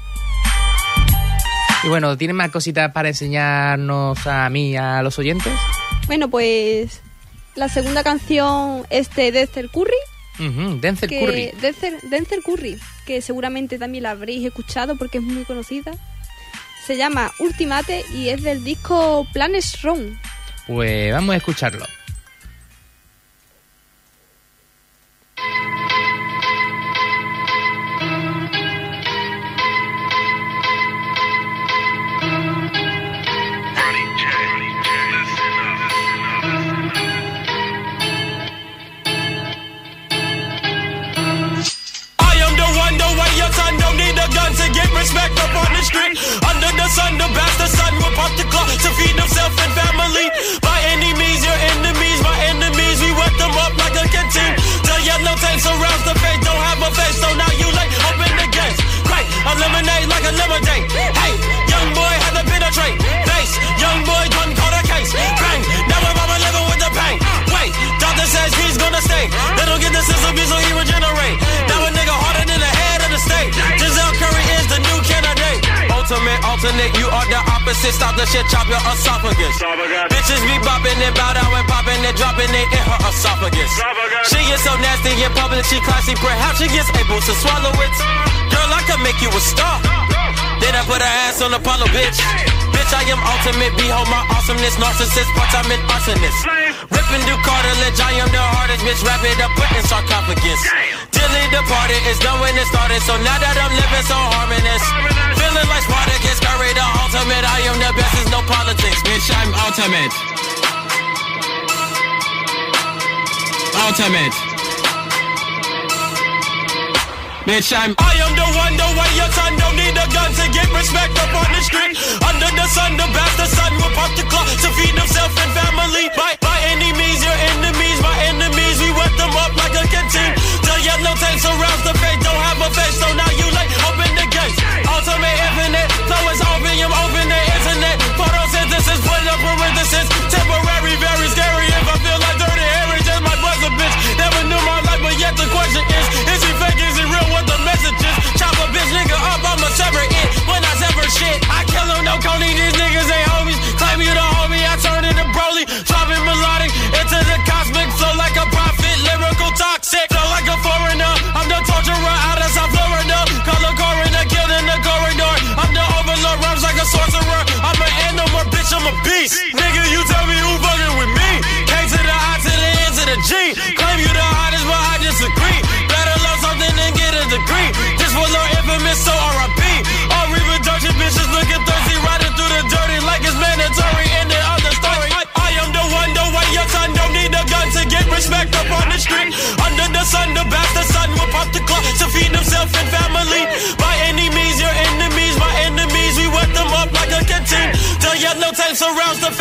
Y bueno, ¿tienen más cositas para enseñarnos a mí y a los oyentes? Bueno, pues la segunda canción es de Denzel Curry. Denzel Curry, que seguramente también la habréis escuchado porque es muy conocida. Se llama Ultimate y es del disco Planet Strong. Pues vamos a escucharlo. Respect up on the street. Under the sun, the bastard son will pop the clock to feed himself and family. By any means, your enemies, my enemies, we wet them up like a canteen. The yellow tank surrounds the face, don't have a face, so now you like open the gates. Great, eliminate like a lemonade. Hey, young boy had to penetrate. Face, young boy done caught a case. Bang, now we're mama living with the pain. Wait, doctor says he's gonna stay. They don't get the system, so he regenerate. Now a nigga harder than the head of the state. Giselle Curry is the new candidate. Ultimate, alternate, you are the opposite. Stop the shit, chop your esophagus. Bitches be bopping and bow down and popping and dropping it in her esophagus. She is so nasty in public, she classy, perhaps she gets able to swallow it. Girl, I can make you a star. Then I put her ass on Apollo, bitch. Bitch, I am ultimate, behold my awesomeness. Narcissist, part-time and arsonist. Ripping through cartilage, I am the hardest, bitch. Wrap it up, put in sarcophagus. Dilly departed, it's done when it started. So now that I'm living so harmonious, feeling like Spartacus, Curry the ultimate. I am the best, there's no politics. Bitch, I'm ultimate. Ultimate. Bitch, I am the one, the way your son don't need a gun to get respect up on the street. Under the sun, the bastard son will pop the clock to feed himself and family. By any means, your enemies, my enemies, we wet them up like a canteen. The yellow tank surrounds the face, don't have a face, so now you like open the gates. Ultimate infinite, flow is open, open the internet. Photosynthesis, put up parenthesis. Temporary, very scary. If I feel like dirty Harry, just my buzzer, bitch. Never knew my life, but yet the question is he fake, is he real? What the messages? Chop a bitch nigga up, I'ma sever it. When I sever shit, I kill him, no Coney, these niggas ain't homies. Claim you the homie, I turn into Broly. Dropping melodic into the cosmic flow like a prophet. Lyrical toxic, flow like a foreigner. I'm the torturer out of South Florida. Color coroner, killed in the corridor. I'm the overlord, rhymes like a sorcerer. I'm an animal, bitch, I'm a beast. Nigga, you tell me who fucking with me. K to the I to the N to the G. Claim you the hottest, but I disagree. Better love something than get a degree.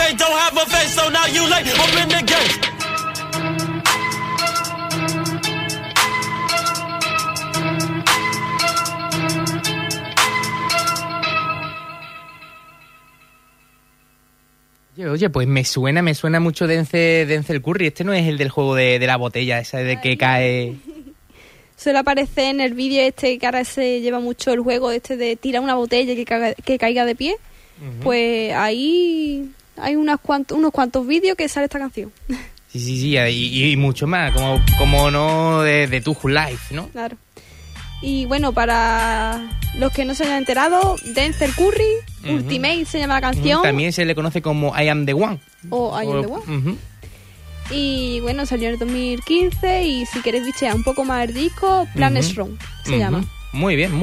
face don't have a face, so now you late. Open the gate. Oye, pues me suena mucho Denzel Curry. Este no es el del juego de la botella, esa de que cae... Suele aparecer en el vídeo este que ahora se lleva mucho el juego este de tirar una botella y que caiga de pie. Pues ahí hay unos cuantos vídeos que sale esta canción. Sí, y mucho más, como no de Tuju Life, ¿no? Claro. Y bueno, para los que no se hayan enterado, Denzel Curry, Ultimate se llama la canción. También se le conoce como I Am The One. O I Am The One. Y bueno, salió en el 2015 y si queréis bichear un poco más el disco, Planet Strong se llama. Muy bien.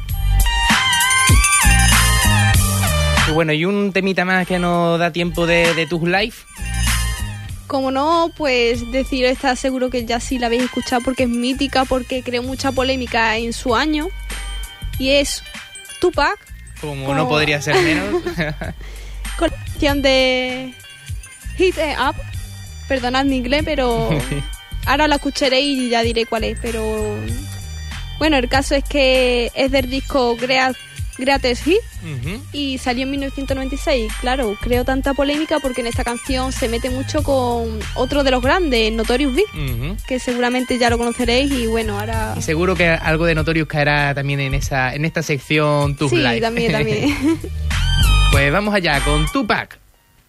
Y bueno, ¿y un temita más que nos da tiempo de Tuju Life? Como no, pues decir esta seguro que ya sí la habéis escuchado porque es mítica, porque creó mucha polémica en su año. Y es Tupac. Como no podría ser menos. Con la canción de Hit It Up. Perdonad mi inglés, pero ahora la escucharéis y ya diré cuál es. Pero bueno, el caso es que es del disco Greatest Hit y salió en 1996. Claro, creó tanta polémica porque en esta canción se mete mucho con otro de los grandes, Notorious Big, que seguramente ya lo conoceréis y bueno, ahora... Y seguro que algo de Notorious caerá también en esta sección Tupac Live. Sí, también. Pues vamos allá con Tupac.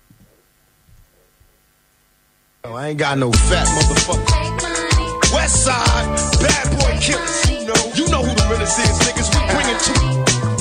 I ain't got no fat motherfucker. West side, bad boy killers. You know who the realest is, niggas. We bring it to you.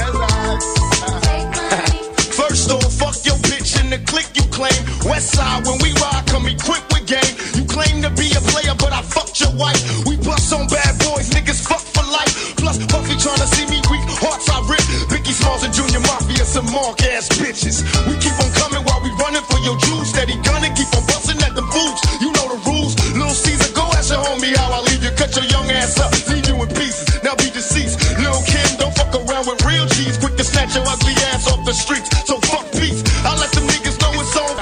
First off, fuck your bitch in the clique you claim. West side, when we ride, come equipped with game. You claim to be a player, but I fucked your wife. We bust on bad boys, niggas fuck for life. Plus, Puffy tryna see me weak, hearts I rip. Biggie Smalls and Junior Mafia, some mark ass bitches. We keep on coming while we running for your Jews. Steady gunning, keep on busting at the fools. You know the rules. Lil Caesar, go ask your homie how I leave you. Cut your young ass up, leave you in pieces. Now be deceased. Lil Kim, don't fuck around with real cheese. Quick to snatch your ugly ass off the streets. So fuck peace. I let them niggas know it's on.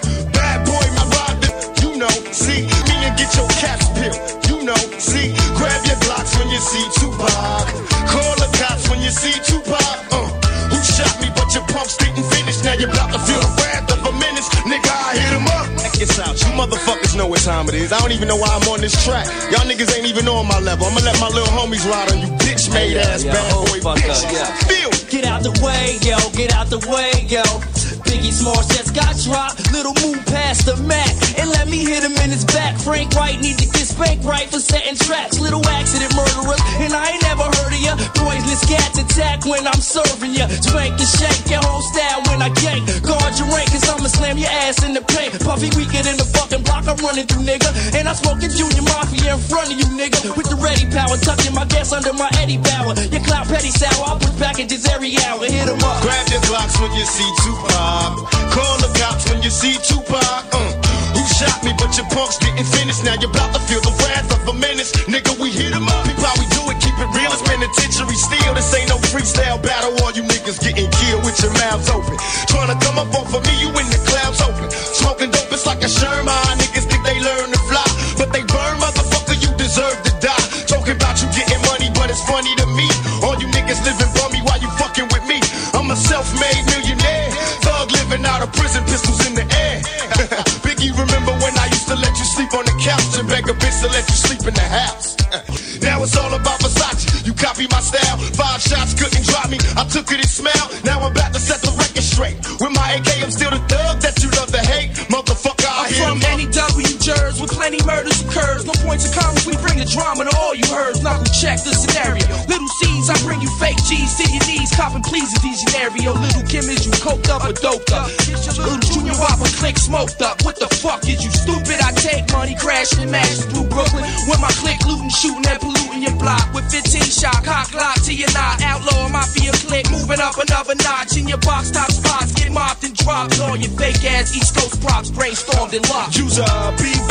Bad boy, my ride, you know. See me and get your caps peeled. You know. See, grab your Glocks when you see Tupac. Call the cops when you see Tupac. Who shot me? But your pumps didn't finish. Now you're about to feel the wrath of a menace. Nigga, I hit him up. Check this out. You motherfuckers know what time it is. I don't even know why I'm on this track. Y'all niggas ain't even on my level. I'ma let my little homies ride on you bitch made ass bad boy bitch. Feel. Get out the way, yo. Get out the way, yo. Biggie Smalls just got dropped. Little move past the Mac and let me hit him in his back. Frank White need to get spanked right for setting traps. Little accident murderers, and I ain't never heard of ya. Poisonous cats attack when I'm serving ya. Spank and shake your whole style when I gank. Guard your rank, cause I'ma slam your ass in the paint. Puffy weaker than the fucking block I'm running through, nigga. And I'm smoking Junior Mafia in front of you, nigga. With the ready power, tucking my gas under my Eddie Bauer. Your clout petty sour, I'll push packages every hour. Hit 'em up. Grab your Glocks when you see Tupac. Call the cops when you see Tupac. Who shot me? But your punks didn't finish. Now you're about to feel the wrath of a menace. Nigga, we hit 'em up. People, how we do it, keep it real. It's penitentiary steel. This ain't no freestyle battle. All you niggas getting killed with your mouths open. Tryna come up off of me, you in the clouds open. Smoking dope, it's like a Sherman. Niggas think they learn to fly, but they burn, motherfucker. You deserve to die. Talking about you getting money, but it's funny to me. All you niggas living bummy while you fucking with me. I'm a self-made millionaire. Thug living out of prison, pistols in the air. Biggie, remember when I used to let you sleep on the couch and beg a bitch to let you sleep in the house? Now it's all about Versace. You copy my style. 5 shots couldn't drop me. I took it and smelled. Now I'm about to set the record straight. With my AK, I'm still the thug that you love to hate. Motherfucker, I hit I'm from NEW Jersey with plenty murders occurs. No points of comments, we bring the drama to all you heard. Knuckle check the scenario. Little C's, I bring you fake G's to your knees. Copping please in these scenario. Little Kim, is you coked up or doped up? Little Junior Whopper click smoked up. What the fuck is you stupid? I take money, crashing and mash through Brooklyn. With my click looting, shooting and polluting your block. With 15 shot, cock lock to your knot. Outlaw mafia click, moving up another notch. In your box top spots, get mopped and dropped. All your fake ass East Coast props brainstormed and locked. Use a beat fighter,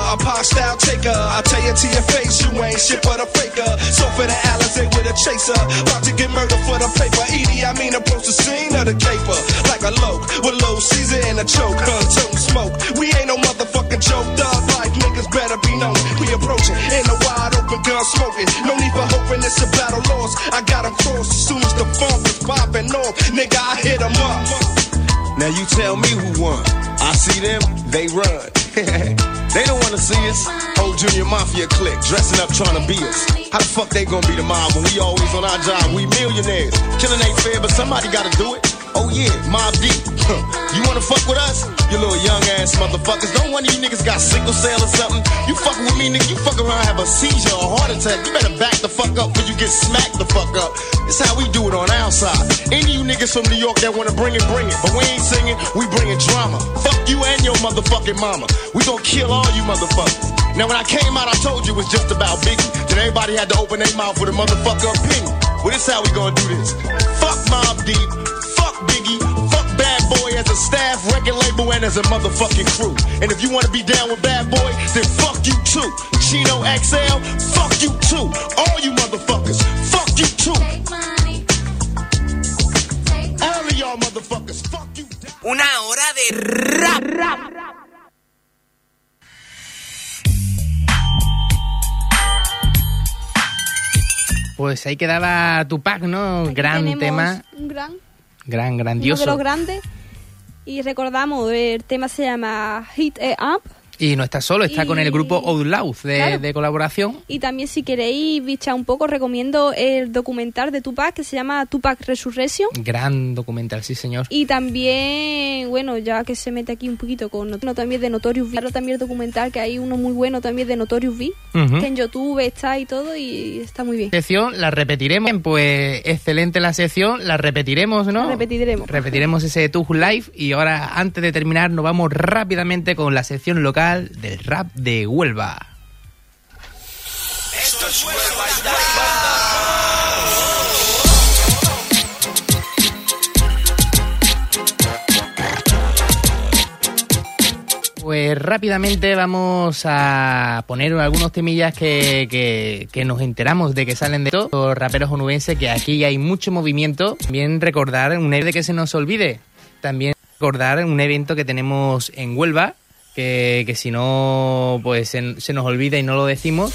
a pop style taker. I tell you to your face, you ain't shit but a faker. So for the Alizé with a chaser, about to get murdered for the paper. Edie, I mean approach the scene of the caper like a loke with low Caesar and a choke, toting smoke. We ain't no motherfucking joke, dog life niggas better be known. We approaching in a wide open gun smoking. No need for hoping it's a battle lost. I got 'em crossed as soon as the funk is popping off. Nigga, I hit 'em up. Now you tell me who won. I see them, they run. They don't wanna see us. Whole Junior Mafia clique, dressing up trying to be us. How the fuck they gonna be the mob when we always on our job? We millionaires. Killing ain't fair, but somebody gotta do it. Oh yeah, Mob Deep. You wanna fuck with us? You little young ass motherfuckers. Don't one of you niggas got sickle cell or something? You fucking with me, nigga, you fuck around, have a seizure or a heart attack. You better back the fuck up before you get smacked the fuck up. It's how we do it on our side. Any of you niggas from New York that wanna bring it, bring it. But we ain't singing, we bringing drama. Fuck you and your motherfucking mama. We gon' kill all you motherfuckers. Now when I came out, I told you it was just about Biggie. Then everybody had to open their mouth with a motherfucker opinion. Well, this how we gonna do this. Fuck Mob Deep, fuck Biggie, fuck Bad Boy as a staff, record label, and as a motherfucking crew. And if you wanna be down with Bad Boy, then fuck you too. Chino XL, fuck you too. All you motherfuckers, fuck you too. All of y'all motherfuckers, fuck you. Una hora de rap. Pues ahí quedaba Tupac, ¿no? Aquí gran tema. Un grandioso. Uno de los grandes. Y recordamos, el tema se llama Hit It Up. Y no está solo, está con el grupo Outlaws Claro. de colaboración. Y también, si queréis bichar un poco, recomiendo el documental de Tupac que se llama Tupac Resurrection. Gran documental, sí señor. Y también, bueno, ya que se mete aquí un poquito con también de Notorious B. Claro, también el documental, que hay uno muy bueno también de Notorious B, que en YouTube está y todo, y está muy bien. Sección, la repetiremos. Pues excelente la sección, la repetiremos, ¿no? Repetiremos ese Tug Live. Y ahora, antes de terminar, nos vamos rápidamente con la sección local del rap de Huelva. Esto es Huelva y Pues rápidamente vamos a poner algunos temillas que nos enteramos de que salen de todos los raperos onubenses, que aquí hay mucho movimiento. También recordar un evento que se nos olvide. También recordar un evento que tenemos en Huelva, que si no, pues se nos olvida y no lo decimos,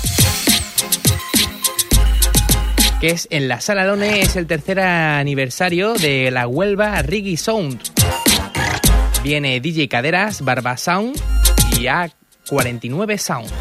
que es en la Sala Lone. Es el tercer aniversario de la Huelva Reggae Sound. Viene DJ Caderas, Barba Sound y A49 Sound.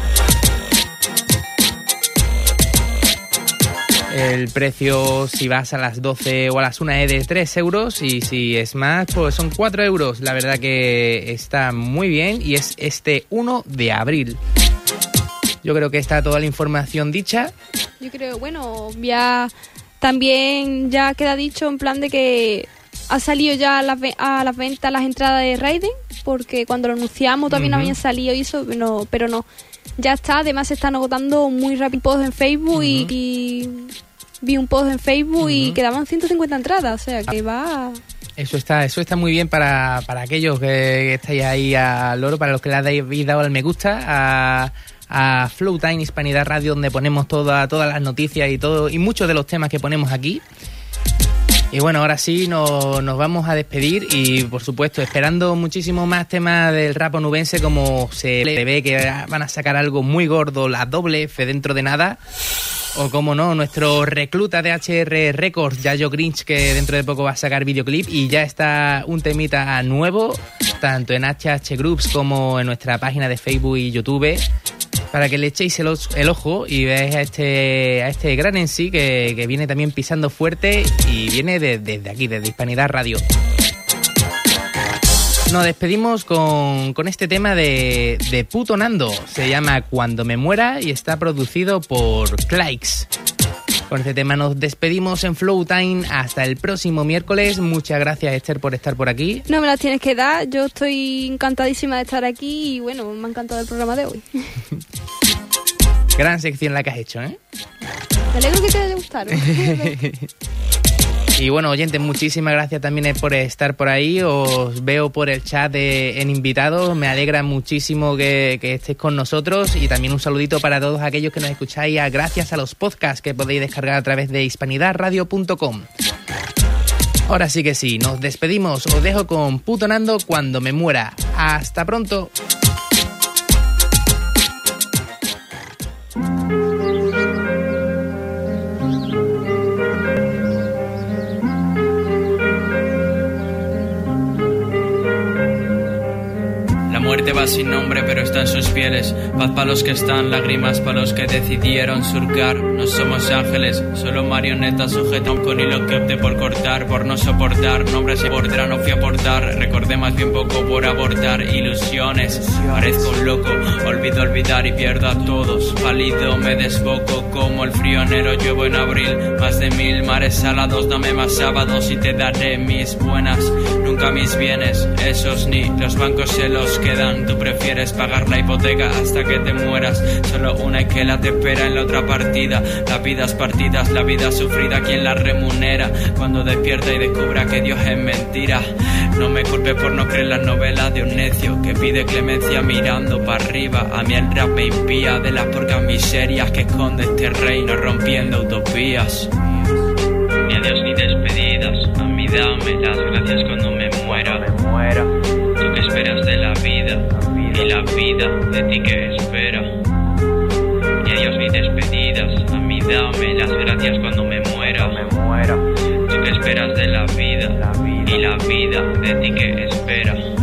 El precio, si vas a las 12 o a las 1, es de 3 euros, y si es más, pues son 4 euros. La verdad que está muy bien, y es este 1 de abril. Yo creo que está toda la información dicha. Yo creo, bueno, ya también ya queda dicho en plan de que ha salido ya a las ventas las entradas de Raiden, porque cuando lo anunciamos también habían salido y eso, pero no. Ya está, además se están agotando muy rápido posts en Facebook y vi un post en Facebook y quedaban 150 entradas, o sea que va... Eso está muy bien para aquellos que estáis ahí al loro, para los que le habéis dado al me gusta a Flow Time Hispanidad Radio, donde ponemos todas las noticias y muchos de los temas que ponemos aquí. Y bueno, ahora sí nos vamos a despedir, y por supuesto esperando muchísimo más temas del rap onubense, como se ve que van a sacar algo muy gordo, la Doble F, dentro de nada. O como no, nuestro recluta de HR Records, Yayo Grinch, que dentro de poco va a sacar videoclip, y ya está un temita nuevo, tanto en HH Groups como en nuestra página de Facebook y YouTube, para que le echéis el ojo y veáis a este gran en sí que viene también pisando fuerte, y viene desde aquí, desde Hispanidad Radio. Nos despedimos con este tema de Puto Nando. Se llama Cuando me muera y está producido por Claix. Con este tema nos despedimos en Flow Time. Hasta el próximo miércoles. Muchas gracias, Esther, por estar por aquí. No me las tienes que dar. Yo estoy encantadísima de estar aquí y bueno, me ha encantado el programa de hoy. Gran sección la que has hecho, ¿eh? Me alegro que te haya gustado. Y bueno, oyentes, muchísimas gracias también por estar por ahí. Os veo por el chat en invitados. Me alegra muchísimo que estéis con nosotros. Y también un saludito para todos aquellos que nos escucháis gracias a los podcasts que podéis descargar a través de hispanidadradio.com. Ahora sí que sí, nos despedimos. Os dejo con Puto Nando, Cuando me muera. Hasta pronto. Muerte va sin nombre pero está en sus pieles. Paz para los que están, lágrimas para los que decidieron surcar. No somos ángeles, solo marionetas sujetas con hilo que opté por cortar. Por no soportar, nombres y bordera no fui a aportar. Recordé más bien poco por abortar ilusiones. Parezco un loco, olvido olvidar y pierdo a todos. Pálido me desboco como el frío enero, lluevo en abril. Más de 1000 mares salados, dame más sábados y te daré mis buenas. Nunca mis bienes, esos ni los bancos se los quedan. Tú prefieres pagar la hipoteca hasta que te mueras. Solo una y que la te espera en la otra partida. Las vidas partidas, la vida sufrida, ¿quién la remunera? Cuando despierta y descubra que Dios es mentira. No me culpes por no creer las novelas de un necio que pide clemencia mirando para arriba. A mí el rap me impía de las porcas miserias que esconde este reino rompiendo utopías. Ni adiós ni despedidas, a mí dame las gracias cuando me muera. ¿Tú qué esperas de la vida? Y la vida de ti que espera. Ni adiós ni despedidas, a mí dame las gracias cuando me muera. ¿Tú qué esperas de la vida? Y la vida de ti que espera.